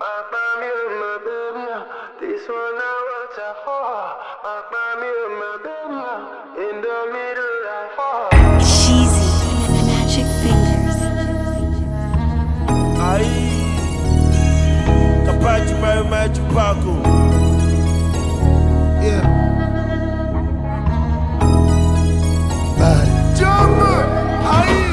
my baby, this one I want to fall. My baby, in the middle I fall. Sheezy, magic fingers. Aí, capaz de mais de Paco. Yeah. Bad. Jumper, aí.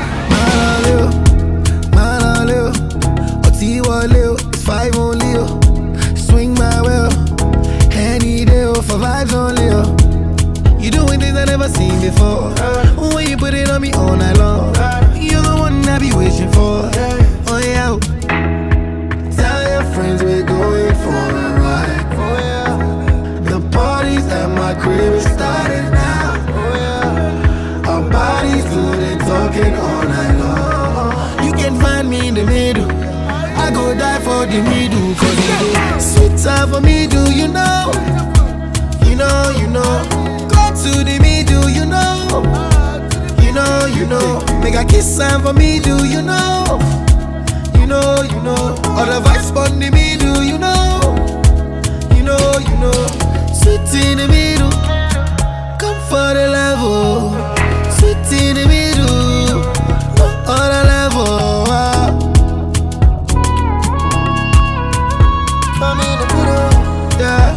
Manaleo, Otiwaleo, it's 5 only. Swing my will, any day for vibes only. You doing things I never seen before. When you put it on me all night long, you're the one I be wishing for. Oh yeah. Tell your friends we're going for a ride. Oh yeah. The parties at my crib is starting now. Oh yeah. Our bodies do the talking all night long. You can find me in the middle. I go die for the middle. Cause you do sweet time for me, do you know? You know. Go to the middle, you know. You know. Make a kiss sign for me, do you know? You know. All the vibes on the middle, you know. You know. Sweet in the middle. Come for the level. Sweet in the middle. On the level. I'm in the middle. Yeah.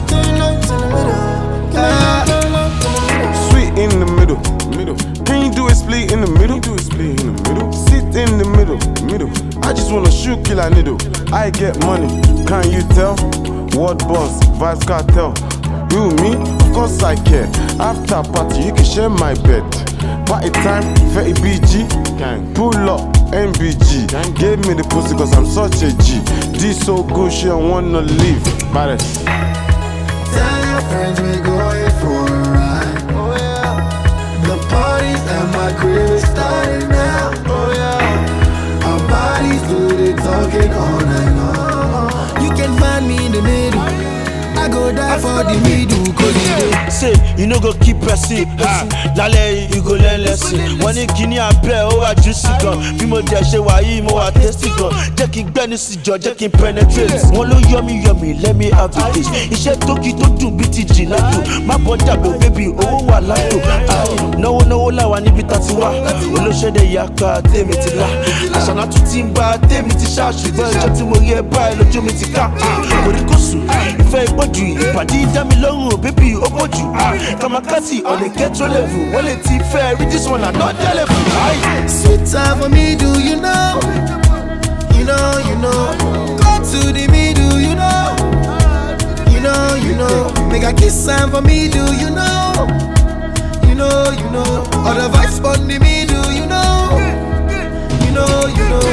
Sweet in the middle. Can you do it split in the middle? Sit in the middle. I just wanna shoot, kill a needle. I get money, can you tell? Word boss, vibes cartel. You, me, of course I care. After party, you can share my bed. Party time, 30 BG. Gang. Pull up, MBG. Gang. Give me the pussy cause I'm such a G. This so good, she don't wanna leave. Baddest. Tell your friends we're going for a ride. Oh yeah. The parties at my crib is starting now. Oh yeah. Our bodies do the talking all night long. You can find me in the middle. I go die for the middle. Cause you do. Say, you no go keep pressing. Lálẹ́ you go learn lesson. Wọ́n ní kíní abẹ́ ó wà juicy gan. Bí mo dẹ̀ ṣe wà yìí mo wà tasty gan. Jẹ́ kí n gbẹ́ni sí jọ, jẹ́ kí n penetrate. Wọ́n ló yummy, let me have the taste. Iṣẹ́ tókì tó dùn bí ti jì látò. Má bọ́ jàgbó bébì owó wà látò. Náwó làwà níbi tá ti wá. Olóṣèdè yàká tèmi ti là. Àṣànà tún ti ń bá tèmi ti ṣá. Ṣùgbọ́n ìjọ tí mo rí ẹ báyìí lójú mi ti ká. Kòríkòsù, ìfẹ́ ìpọ́jù, ìpàdé dá mi lọ́rùn bébì ó pọ̀jù. Kamakati on a ghetto level. Well, it's fair, read this one, I'm not level. Sweet time for me, do you know? You know. Go to the middle, you know. You know. Make a kiss sign for me, do you know? You know. All the vibes on the middle, you know. You know.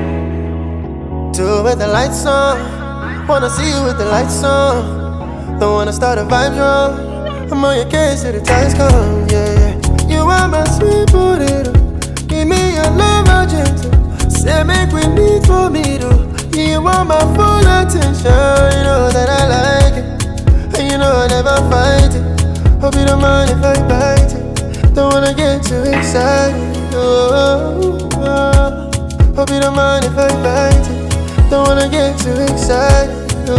Do with the lights on. Wanna see you with the lights on. Don't wanna start a vibe wrong. I'm on your case till the times come, yeah. You are my sweet potato. Give me your love, gentle. Say make we meet for me, though. You want my full attention. You know that I like it, and you know I never fight it. Hope you don't mind if I bite it. Don't wanna get too excited. Hope you don't mind if I bite it. Don't wanna get too excited.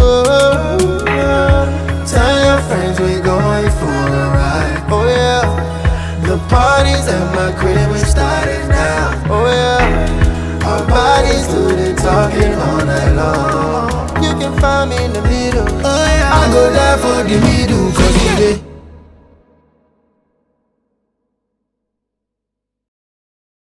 Tell your friends we're going for a ride. Oh yeah. The parties at my crib is starting now. Oh yeah. Our bodies do the talking all night long. You can find me in the middle. Oh yeah. I go there for the middle.